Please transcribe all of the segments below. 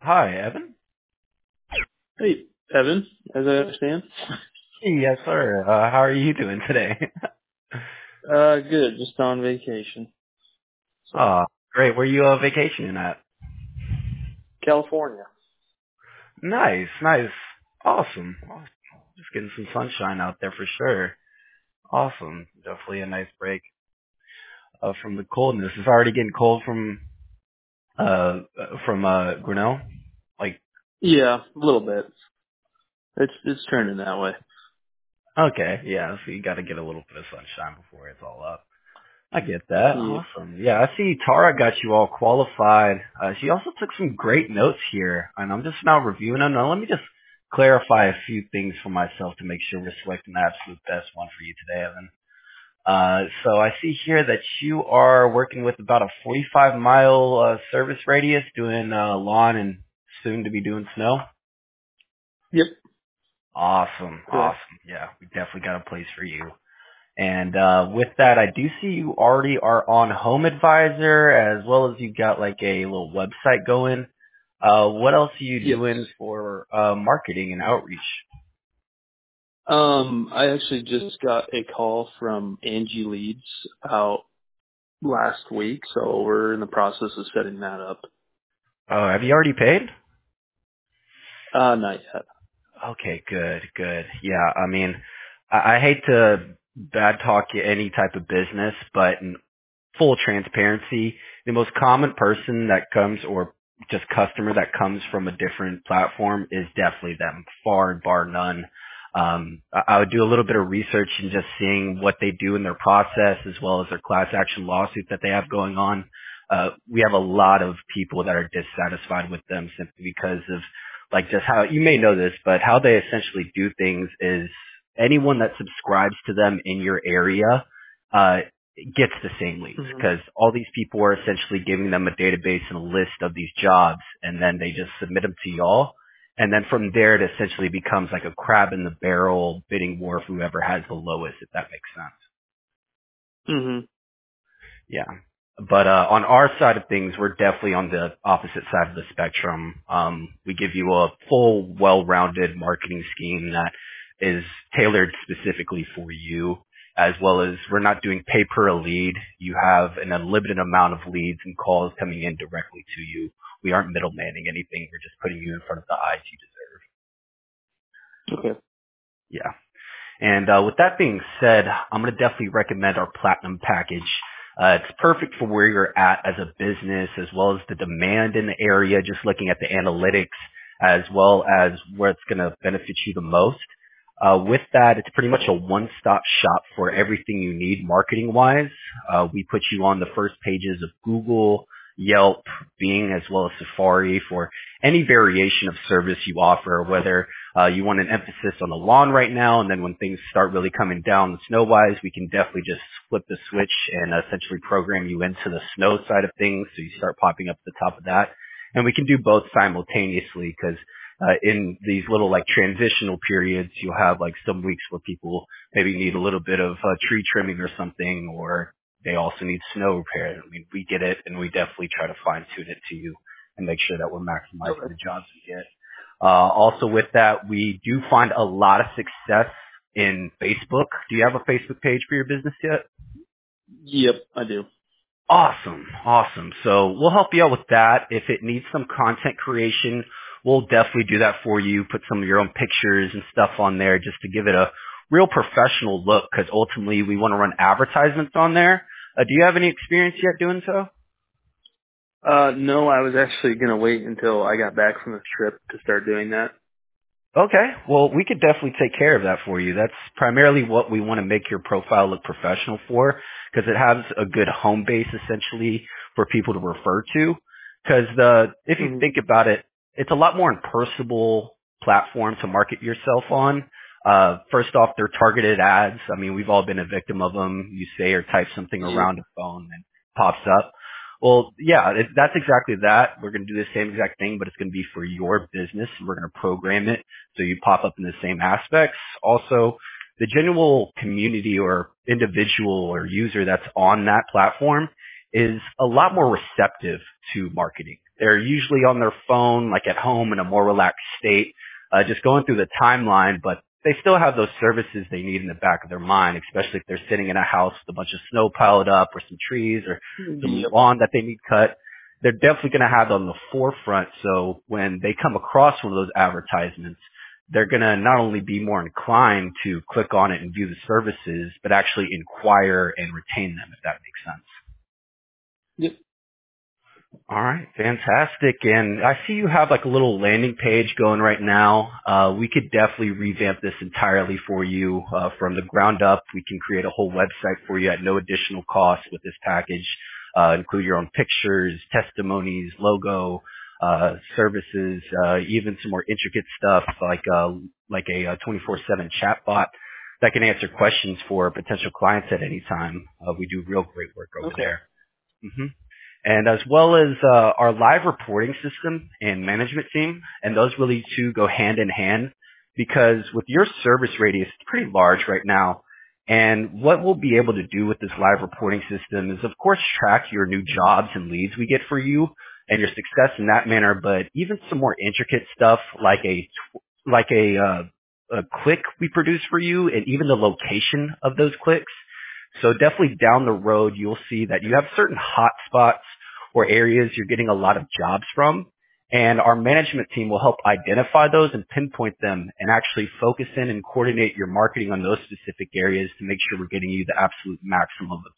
Hi, Evan. Hey, Evan, as I understand. Yes, sir. How are you doing today? Good, just on vacation. So, uh, Great. Where you vacationing at? California. Nice, nice. Awesome. Just getting some sunshine out there for sure. Awesome. Definitely a nice break from the coldness. It's already getting cold from Grinnell. Like, Yeah, a little bit. It's turning that way. okay, yeah. So you got to get a little bit of sunshine before it's all up. I get that. Yeah. Awesome. Yeah, I see Tara got you all qualified. She also took some great notes here, and I'm just now reviewing them. Now, let me just clarify a few things for myself to make sure we're selecting the absolute best one for you today, Evan. So I see here that you are working with about a 45-mile service radius doing lawn and soon to be doing snow. Yep. Awesome. Correct. Awesome. Yeah, we definitely got a place for you. And with that, I do see you already are on Home Advisor as well as you got like a little website going. What else are you Yes. doing for marketing and outreach? I actually just got a call from Angie Leads out last week, so we're in the process of setting that up. Oh, have you already paid? Not yet. Okay, good, good. Yeah, I mean, I hate to bad talk any type of business, but in full transparency, the most common person that comes or just customer that comes from a different platform is definitely them, far and bar none. I would do a little bit of research and just seeing what they do in their process as well as their class action lawsuit that they have going on. We have a lot of people that are dissatisfied with them simply because of like just how you may know this, but how they essentially do things is anyone that subscribes to them in your area, gets the same leads Hmm. because all these people are essentially giving them a database and a list of these jobs and then they just submit them to y'all. And then from there, it essentially becomes like a crab in the barrel bidding war of whoever has the lowest, if that makes sense. Hmm. Yeah. But on our side of things, we're definitely on the opposite side of the spectrum. We give you a full, well-rounded marketing scheme that is tailored specifically for you, as well as we're not doing pay per a lead. You have an unlimited amount of leads and calls coming in directly to you. We aren't middlemaning anything. We're just putting you in front of the eyes you Okay. deserve. Yeah. And with that being said, I'm going to definitely recommend our platinum package. It's perfect for where you're at as a business, as well as the demand in the area, just looking at the analytics, as well as where it's going to benefit you the most. With that, it's pretty much a one-stop shop for everything you need marketing-wise. We put you on the first pages of Google, Yelp, Bing, as well as Safari for any variation of service you offer, whether you want an emphasis on the lawn right now, and then when things start really coming down snow-wise, we can definitely just flip the switch and essentially program you into the snow side of things, so you start popping up at the top of that. And we can do both simultaneously because in these little like transitional periods, you'll have like some weeks where people maybe need a little bit of tree trimming or something, or they also need snow repair. I mean, we get it, and we definitely try to fine tune it to you and make sure that we're maximizing Okay. the jobs we get. Also with that, we do find a lot of success in Facebook. Do you have a Facebook page for your business yet? Yep, I do. Awesome. Awesome. So we'll help you out with that. If it needs some content creation, we'll definitely do that for you. Put some of your own pictures and stuff on there just to give it a real professional look because ultimately we want to run advertisements on there. Do you have any experience yet doing so? No, I was actually gonna wait until I got back from the trip to start doing that. Okay. Well, we could definitely take care of that for you. That's primarily what we want to make your profile look professional for because it has a good home base essentially for people to refer to. Because if you Hmm. think about it, it's a lot more personable platform to market yourself on. First off, they're targeted ads. I mean, we've all been a victim of them. You say or type something Yep. around a phone and it pops up. Well, yeah, that's exactly that. We're going to do the same exact thing, but it's going to be for your business. We're going to program it so you pop up in the same aspects. Also, the general community or individual or user that's on that platform is a lot more receptive to marketing. They're usually on their phone, like at home in a more relaxed state, just going through the timeline, but they still have those services they need in the back of their mind, especially if they're sitting in a house with a bunch of snow piled up or some trees or some Yep. lawn that they need cut. They're definitely going to have it on the forefront. So when they come across one of those advertisements, they're going to not only be more inclined to click on it and view the services, but actually inquire and retain them, if that makes sense. Yep. All right, fantastic. And I see you have like a little landing page going right now. We could definitely revamp this entirely for you from the ground up. We can create a whole website for you at no additional cost with this package. Include your own pictures, testimonies, logo, services, even some more intricate stuff like a 24/7 chatbot that can answer questions for potential clients at any time. We do real great work over Okay. there. hmm And as well as our live reporting system and management team, and those really two go hand in hand because with your service radius, it's pretty large right now. And what we'll be able to do with this live reporting system is, of course, track your new jobs and leads we get for you and your success in that manner, but even some more intricate stuff like a click we produce for you and even the location of those clicks. So definitely down the road, you'll see that you have certain hot spots or areas you're getting a lot of jobs from. And our management team will help identify those and pinpoint them and actually focus in and coordinate your marketing on those specific areas to make sure we're getting you the absolute maximum of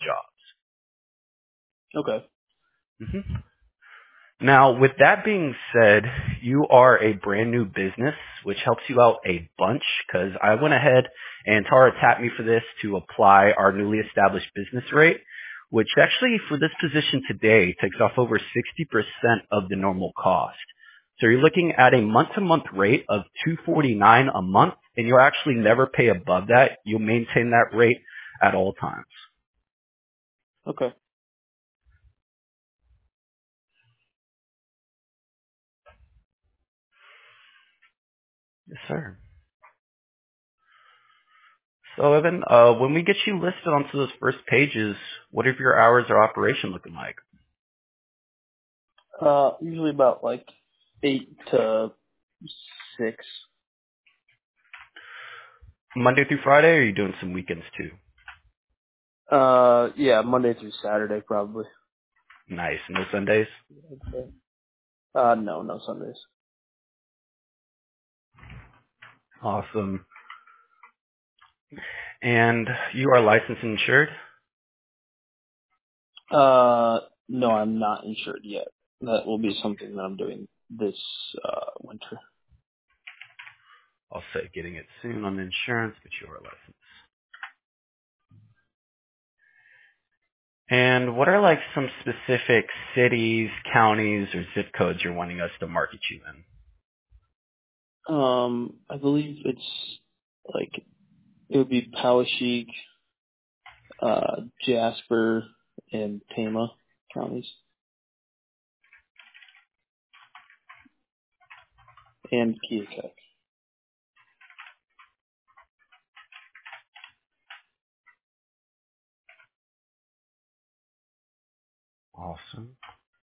Okay. jobs. Now, with that being said, you are a brand new business, which helps you out a bunch because I went ahead and Tara tapped me for this to apply our newly established business rate, which actually for this position today takes off over 60% of the normal cost. So you're looking at a month-to-month rate of $249 a month, and you'll actually never pay above that. You'll maintain that rate at all times. Okay. Yes, sir. So Evan, when we get you listed onto those first pages, what are your hours of operation looking like? Usually about like 8 to 6. Monday through Friday, or are you doing some weekends too? Yeah, Monday through Saturday probably. Nice. No Sundays? I'd say. No Sundays. Awesome. And you are licensed and insured? No, I'm not insured yet. That will be something that I'm doing this winter. I'll say getting it soon on insurance, but you are licensed. And what are like some specific cities, counties, or zip codes you're wanting us to market you in? I believe it's like it would be Poweshiek, Jasper, and Tama counties, and Keokuk. Awesome.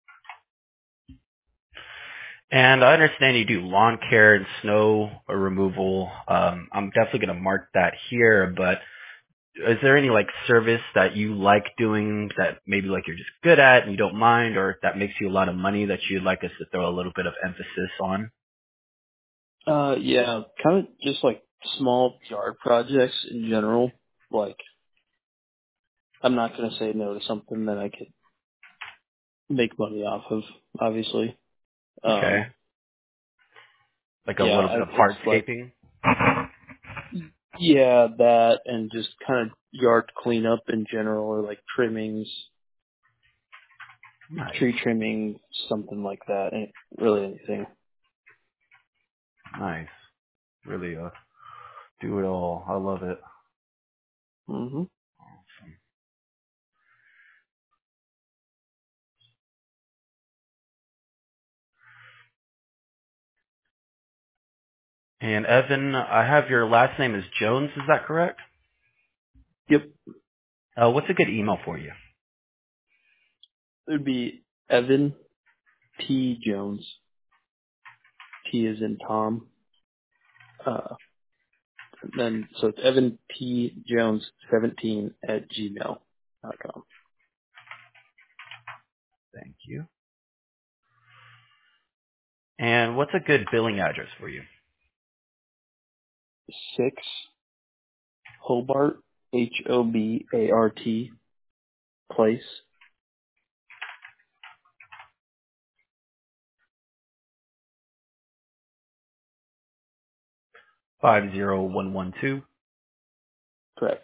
And I understand you do lawn care and snow removal. I'm definitely going to mark that here, but is there any like service that you like doing that maybe like you're just good at and you don't mind, or that makes you a lot of money that you'd like us to throw a little bit of emphasis on? Yeah, kind of just like small yard projects in general. Like, I'm not gonna say no to something that I could make money off of, obviously. Okay. Like a little bit of It's like, hardscaping? yeah, that and just kind of yard cleanup in general, or like trimmings, Nice. tree trimming, something like that. Ain't really anything. Nice. Really do it all. I love it. hmm And Evan, I have your last name is Jones, is that correct? Yep. What's a good email for you? It would be Evan T Jones. T is in Tom. Then so it's Evan T Jones 17 at gmail.com. Thank you. And what's a good billing address for you? 6 Hobart Hobart Place. 50112. Correct.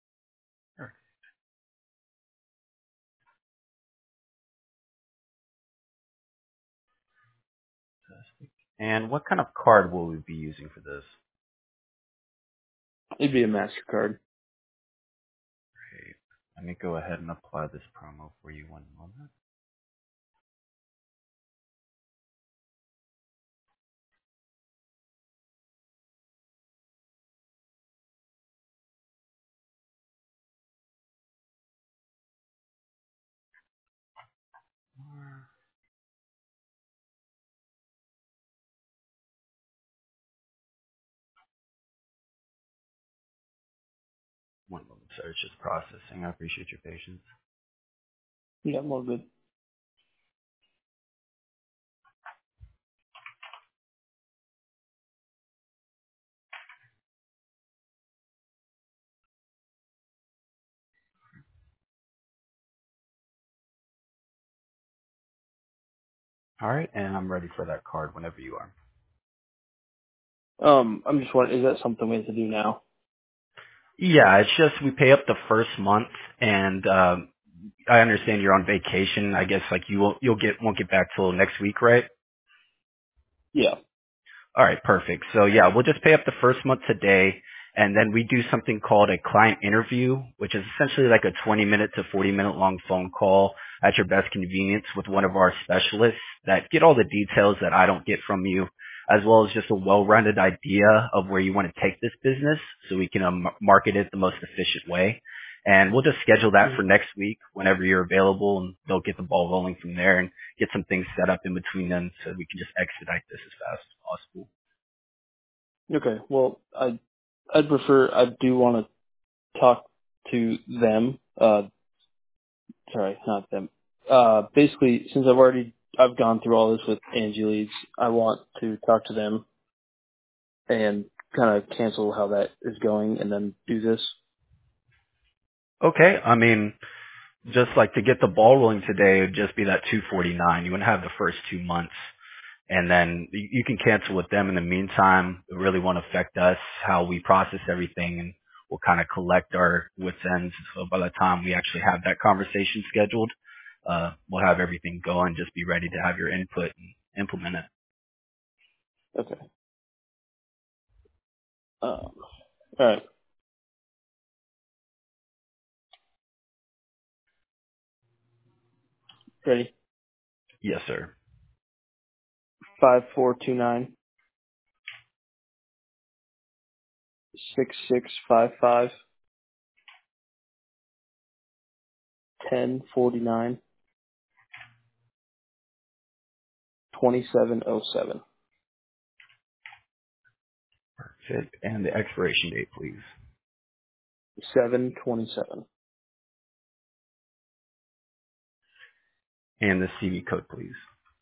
And what kind of card will we be using for this? It'd be a MasterCard. Okay. Let me go ahead and apply this promo for you one moment. One moment, sir. It's just processing. I appreciate your patience. Yeah, more good. All right, and I'm ready for that card whenever you are. I'm just wondering, is that something we have to do now? Yeah, it's just we pay up the first month, and I understand you're on vacation. I guess like won't get back till next week, right? Yeah. All right, perfect. So yeah, we'll just pay up the first month today, and then we do something called a client interview, which is essentially like a 20-minute to 40-minute long phone call at your best convenience with one of our specialists that get all the details that I don't get from you, as well as just a well-rounded idea of where you want to take this business so we can market it the most efficient way. And we'll just schedule that for next week whenever you're available, and they'll get the ball rolling from there and get some things set up in between them so we can just expedite this as fast as possible. Okay. Well, I'd prefer, I do want to talk to them. Sorry, not them. Basically, since I've gone through all this with Angie Leads, I want to talk to them and kind of cancel how that is going and then do this. Okay, I mean, just like to get the ball rolling today, it would just be that 249. You wouldn't have the first 2 months, and then you can cancel with them in the meantime. It really won't affect us how we process everything, and we'll kind of collect our wits ends. So by the time we actually have that conversation scheduled, we'll have everything going. Just be ready to have your input and implement it. Okay. All right. Ready? Yes, sir. 5429 6655 1049 2707 Perfect. And the expiration date, please. 727 And the CV code, please.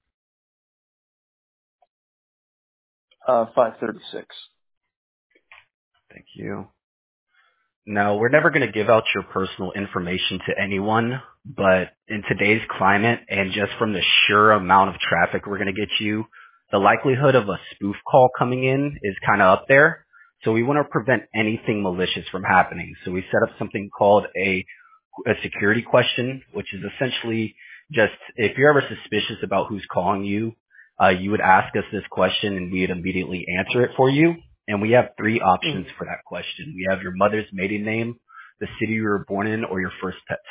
536. Thank you. Now, we're never going to give out your personal information to anyone, but in today's climate and just from the sheer amount of traffic we're going to get you, the likelihood of a spoof call coming in is kind of up there. So we want to prevent anything malicious from happening. So we set up something called a security question, which is essentially just if you're ever suspicious about who's calling you, you would ask us this question and we would immediately answer it for you. And we have three options for that question. We have your mother's maiden name, the city you were born in, or your first pet's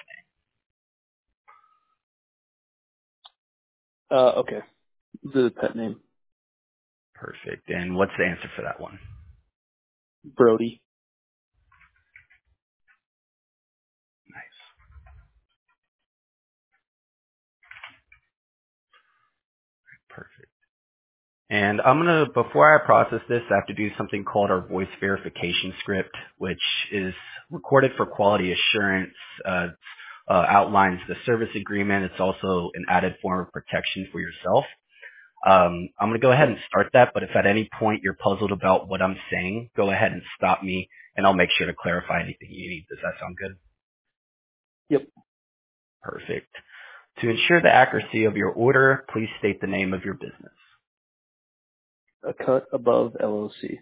Okay. The pet name. name. Perfect. And what's the answer for that one? Brody. Nice. Perfect. And before I process this, I have to do something called our voice verification script, which is recorded for quality assurance, outlines the service agreement. It's also an added form of protection for yourself. I'm going to go ahead and start that, but if at any point you're puzzled about what I'm saying, go ahead and stop me, and I'll make sure to clarify anything you need. Does that sound good? Yep. Perfect. To ensure the accuracy of your order, please state the name of your business. A Cut Above LLC.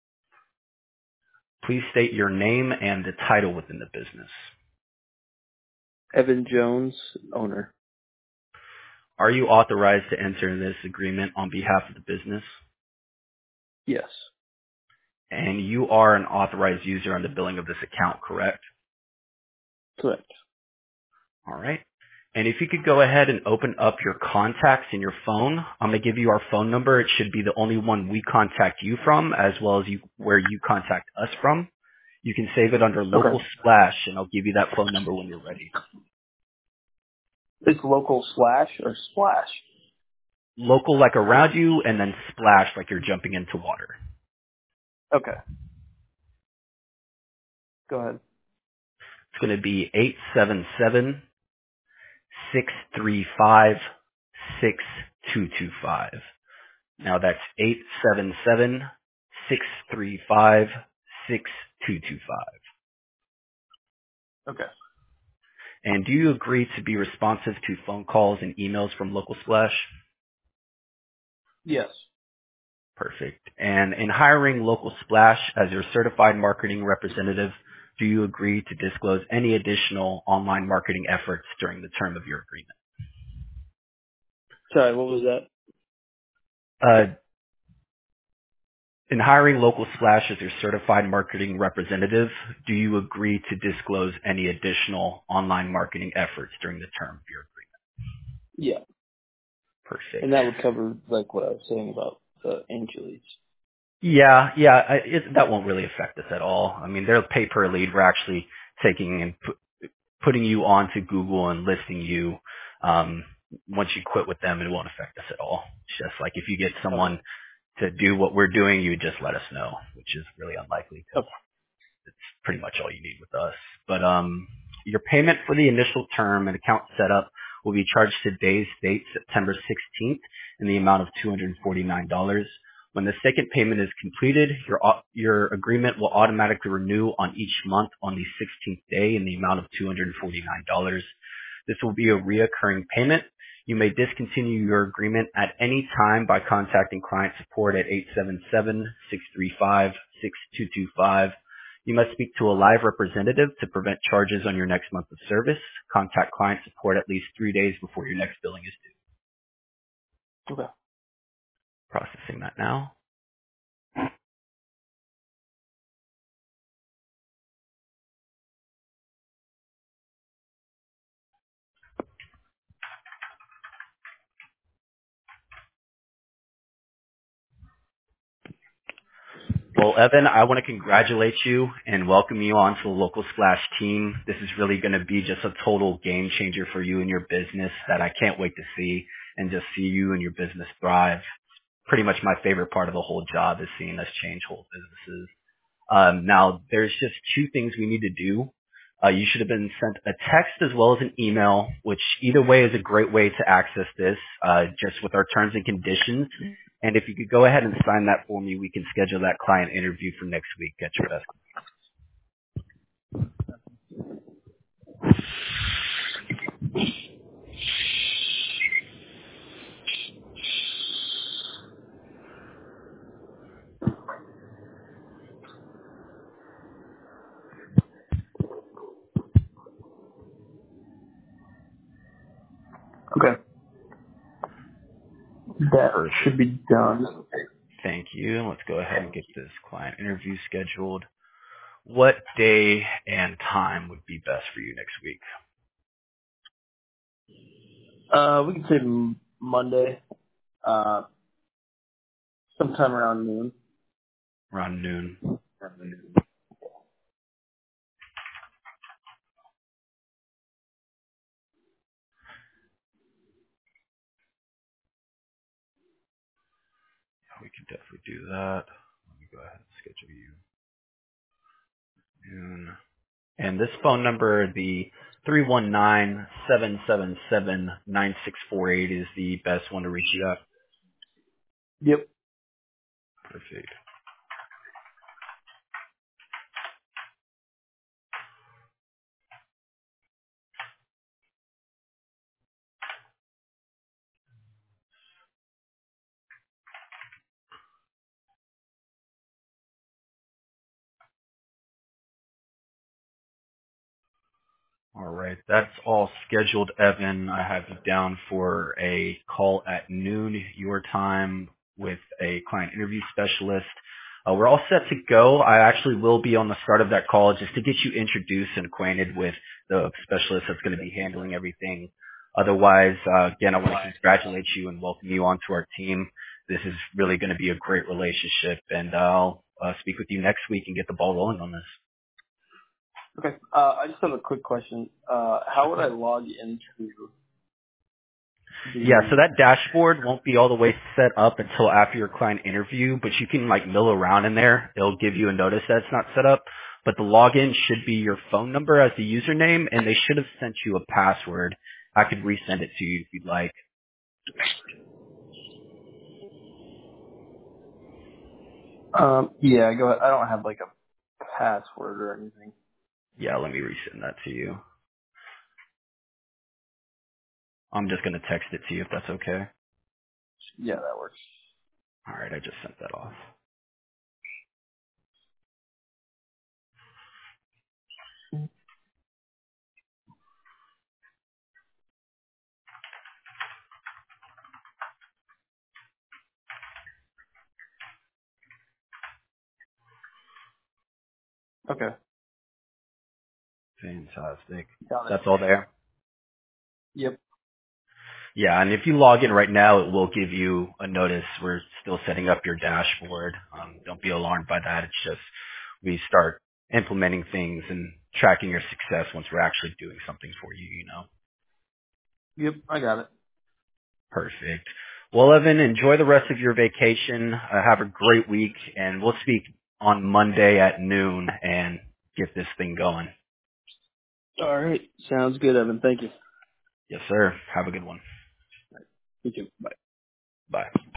Please state your name and the title within the business. Evan Jones, owner. Are you authorized to enter this agreement on behalf of the business? Yes. And you are an authorized user on the billing of this account, correct? Correct. All right. And if you could go ahead and open up your contacts in your phone, I'm going to give you our phone number. It should be the only one we contact you from, as well as where you contact us from. You can save it under Local Okay. Splash, and I'll give you that phone number when you're ready. It's local slash or splash? Local like around you, and then splash like you're jumping into water. Okay. Go ahead. It's going to be 877-635-6225. Now that's 877-635-6225. Okay. And do you agree to be responsive to phone calls and emails from Local Splash? Yes. Perfect. And in hiring Local Splash as your certified marketing representative, do you agree to disclose any additional online marketing efforts during the term of your agreement? Sorry, what was that? In hiring Local Splash as your certified marketing representative, do you agree to disclose any additional online marketing efforts during the term of your agreement? Yeah. Perfect. And that would cover like what I was saying about the Angeles. Yeah. That won't really affect us at all. I mean, they're pay per lead. We're actually taking and putting you onto Google and listing you. Once you quit with them, it won't affect us at all. It's just like if you get someone to do what we're doing, you would just let us know, which is really unlikely because Okay. it's pretty much all you need with us. But your payment for the initial term and account setup will be charged today's date, September 16th, in the amount of $249. When the second payment is completed, your agreement will automatically renew on each month on the 16th day in the amount of $249. This will be a reoccurring payment. You may discontinue your agreement at any time by contacting client support at 877-635-6225. You must speak to a live representative to prevent charges on your next month of service. Contact client support at least 3 days before your next billing is due. Okay. Processing that now. Well, Evan, I want to congratulate you and welcome you onto the Local Splash team. This is really going to be just a total game changer for you and your business that I can't wait to see and just see you and your business thrive. Pretty much my favorite part of the whole job is seeing us change whole businesses. Now, there's just two things we need to do. You should have been sent a text as well as an email, which either way is a great way to access this, just with our terms and conditions. And if you could go ahead and sign that for me, we can schedule that client interview for next week at your best. Okay. That Perfect. should be done. Thank you. Let's go ahead and get this client interview scheduled. What day and time would be best for you next week? We can say Monday, sometime around noon. Around noon. We can definitely do that. Let me go ahead and schedule you noon. And this phone number, the 319-777-9648 is the best one to reach you at. Yep. Perfect. All right, that's all scheduled, Evan. I have you down for a call at noon your time with a client interview specialist. We're all set to go. I actually will be on the start of that call just to get you introduced and acquainted with the specialist that's going to be handling everything. Otherwise, again, I want to congratulate you and welcome you onto our team. This is really going to be a great relationship, and I'll speak with you next week and get the ball rolling on this. Okay. I just have a quick question. How would I log into the? Yeah, so that dashboard won't be all the way set up until after your client interview, but you can like mill around in there. It'll give you a notice that it's not set up, but the login should be your phone number as the username, and they should have sent you a password. I could resend it to you if you'd like. Yeah, go ahead. I don't have like a password or anything. Yeah, let me resend that to you. I'm just going to text it to you if that's okay. Yeah, that works. All right, I just sent that off. Okay. Fantastic. Got it. That's all there? Yep. Yeah, and if you log in right now, it will give you a notice. We're still setting up your dashboard. Don't be alarmed by that. It's just we start implementing things and tracking your success once we're actually doing something for you, you know. Yep. I got it. Perfect. Well, Evan, enjoy the rest of your vacation. Have a great week, and we'll speak on Monday at noon and get this thing going. All right. Sounds good, Evan. Thank you. Yes, sir. Have a good one. You too. Bye. Bye.